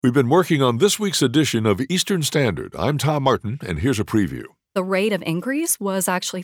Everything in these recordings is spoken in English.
We've been working on this week's edition of Eastern Standard. I'm Tom Martin, and here's a preview. The rate of increase was actually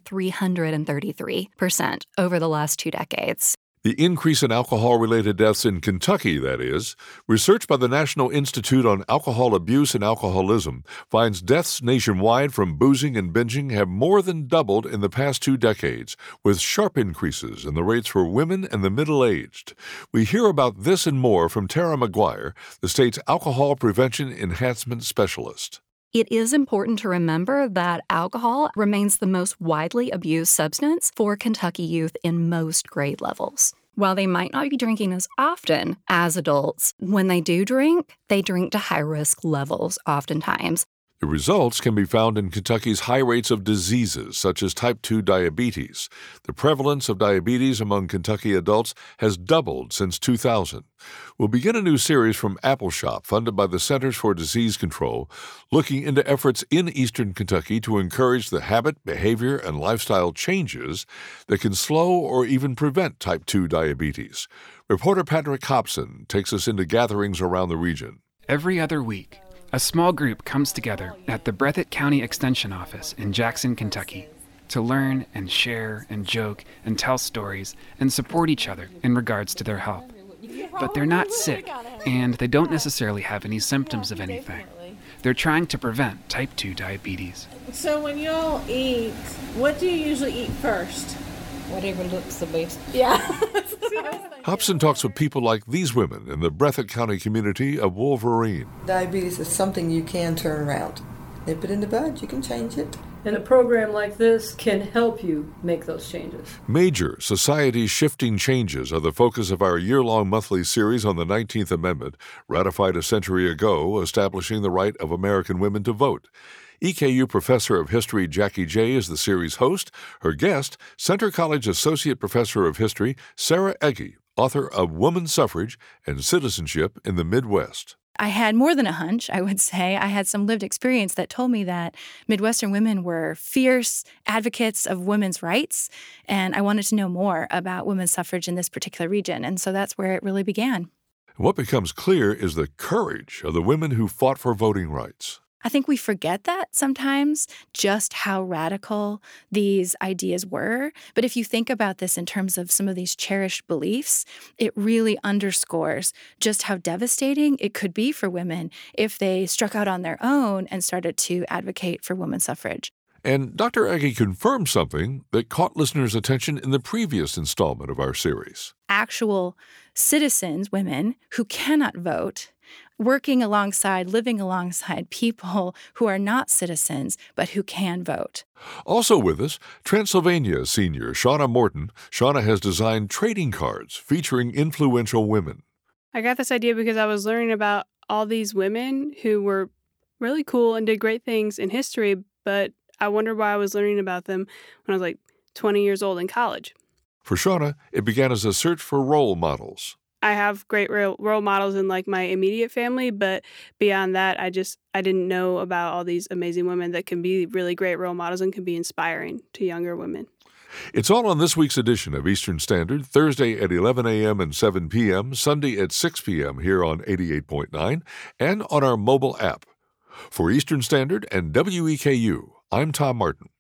333% over the last 2 decades. The increase in alcohol-related deaths in Kentucky, that is, research by the National Institute on Alcohol Abuse and Alcoholism finds deaths nationwide from boozing and binging have more than doubled in the past 2 decades, with sharp increases in the rates for women and the middle-aged. We hear about this and more from Tara McGuire, the state's alcohol prevention enhancement specialist. It is important to remember that alcohol remains the most widely abused substance for Kentucky youth in most grade levels. While they might not be drinking as often as adults, when they do drink, they drink to high-risk levels oftentimes. The results can be found in Kentucky's high rates of diseases such as type 2 diabetes. The prevalence of diabetes among Kentucky adults has doubled since 2000. We'll begin a new series from Appleshop, funded by the Centers for Disease Control, looking into efforts in eastern Kentucky to encourage the habit, behavior, and lifestyle changes that can slow or even prevent type 2 diabetes. Reporter Patrick Hobson takes us into gatherings around the region. Every other week, a small group comes together at the Breathitt County Extension Office in Jackson, Kentucky, to learn and share and joke and tell stories and support each other in regards to their health. But they're not sick, and they don't necessarily have any symptoms of anything. They're trying to prevent type 2 diabetes. So when y'all eat, what do you usually eat first? Whatever looks the best. Yeah. Hobson talks with people like these women in the Breathitt County community of Wolverine. Diabetes is something you can turn around. Nip it in the bud, you can change it. And a program like this can help you make those changes. Major society-shifting changes are the focus of our year-long monthly series on the 19th Amendment, ratified a century ago, establishing the right of American women to vote. EKU Professor of History Jackie Jay is the series host. Her guest, Centre College Associate Professor of History Sarah Egge, author of Woman Suffrage and Citizenship in the Midwest. I had more than a hunch, I would say. I had some lived experience that told me that Midwestern women were fierce advocates of women's rights, and I wanted to know more about women's suffrage in this particular region, and so that's where it really began. What becomes clear is the courage of the women who fought for voting rights. I think we forget that sometimes, just how radical these ideas were. But if you think about this in terms of some of these cherished beliefs, it really underscores just how devastating it could be for women if they struck out on their own and started to advocate for women's suffrage. And Dr. Egge confirmed something that caught listeners' attention in the previous installment of our series. Actual citizens, women, who cannot vote, working alongside, living alongside people who are not citizens, but who can vote. Also with us, Transylvania senior Shauna Morton. Shauna has designed trading cards featuring influential women. I got this idea because I was learning about all these women who were really cool and did great things in history, but I wondered why I was learning about them when I was like 20 years old in college. For Shauna, it began as a search for role models. I have great role models in like my immediate family, but beyond that, I didn't know about all these amazing women that can be really great role models and can be inspiring to younger women. It's all on this week's edition of Eastern Standard, Thursday at 11 a.m. and 7 p.m., Sunday at 6 p.m. here on 88.9, and on our mobile app. For Eastern Standard and WEKU, I'm Tom Martin.